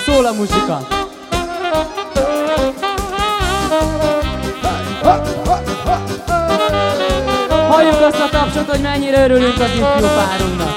szól a muzsika. Halljuk azt a tapsot, hogy mennyire örülünk az ifjú párunknak.